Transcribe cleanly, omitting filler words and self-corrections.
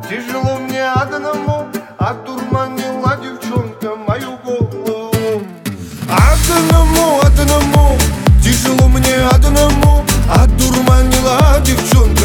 Тяжело мне одному, одурманила девчонка мою голову. Одному, тяжело мне одному, одурманила девчонка